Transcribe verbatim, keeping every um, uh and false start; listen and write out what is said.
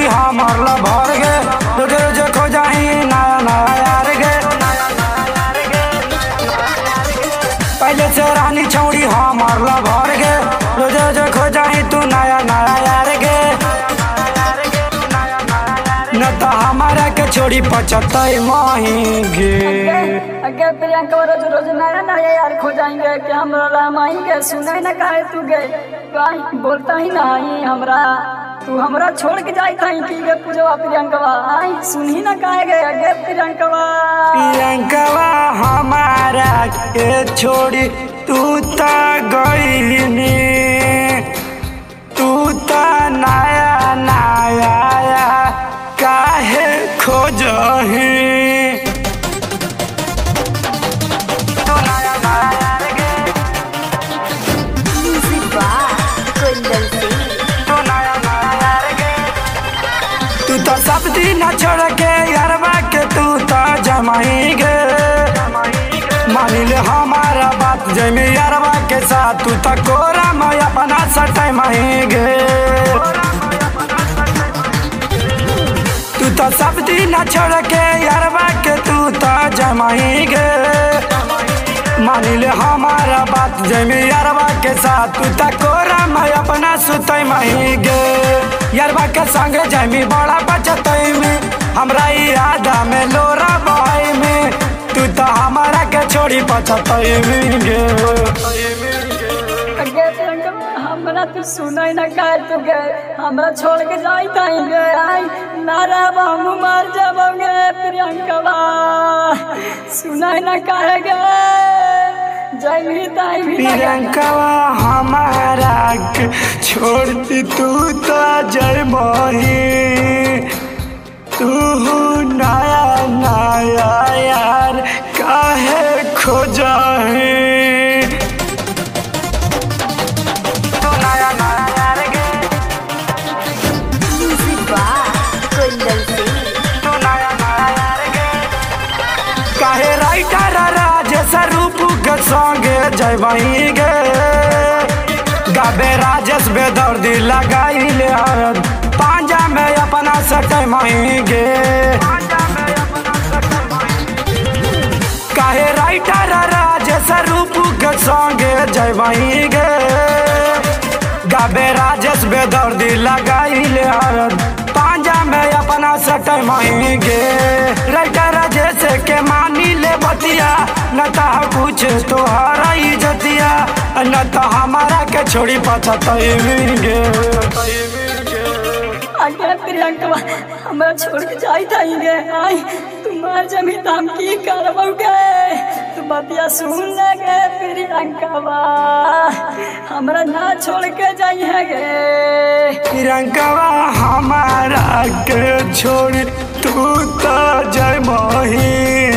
हमर ला भर गे रोज रोज खोजाही नया नया यार गे पहले से रानी छौड़ी हमर ला भर गे रोज रोज खोजाही तू नया नया यार गे न तो हमारा के छोड़ी पचतई माहीगे अगे प्रियंका रोज रोज नया नया यार खोजाएंगे कि हमरा माएंगे सुने न काहे तू गे कहीं बोलता ही नहीं हमरा तू हमरा छोड़ के जाई था की गे पूजवा प्रियंका आई सुनी न काहे गे अगे प्रियंका प्रियंका हमारा के छोड़ी तू ता गईनी तू ता नया नया काहे खोजही तू तो सब दिन छोड़ के यारबा के तू तो जमाई गे मानी ले हमारा बात जमी यारबा के साथ तू तो कोरा में अपना सटाई माएंगे तू तो सब दिन छोड़ के यारबा के तू तो जमाई गे मानी ले हमारा बात जमी यारबा के साथ तू तो कोरा में अपना सुतई माएंगे यारबा के संग जमी बड़ा बचतई में हमरा यादा में लोरा बहई में तू तो हमारा के छोड़ी पचतई में गे अगे प्रियंका हमरा तू सुनाई न काहे तू गे हमरा छोड़ के जाई ताई गे आई नारा हम मर जाबोगे प्रियंका सुनाई न काहे गे जई ताई भी प्रियंका हमारा के छोड़ती तू तो जय मोही तू नया नया यार काहे खोजही तू नया नया यार गे तू नया नया यार गे काहे राइटर राजेश रूप के संगे जयबही गे गाबे राजेश बेदर्दी लगाई ले पांजा में अपना सटे माएंगे काहे राइटर राजेश रूप के संगे जयबही गे गाबे राजेश बेदर्दी लगाई ले पांजा में अपना सटे माएंगे राइटर राजेश के मानी ले बतिया न तो कुछ तोहरा इज्जतिया न तो हमारा के छोड़ी पचतई गे अगे प्रियंका हमरा छोड़ के जाई ताई गे आई तुम्हार जमी दाम की करबोगे तू बतिया सुन ले गे प्रियंका हमरा ना छोड़ के जाई है गे प्रियंका हमारा के छोड़ तू तो जय मोही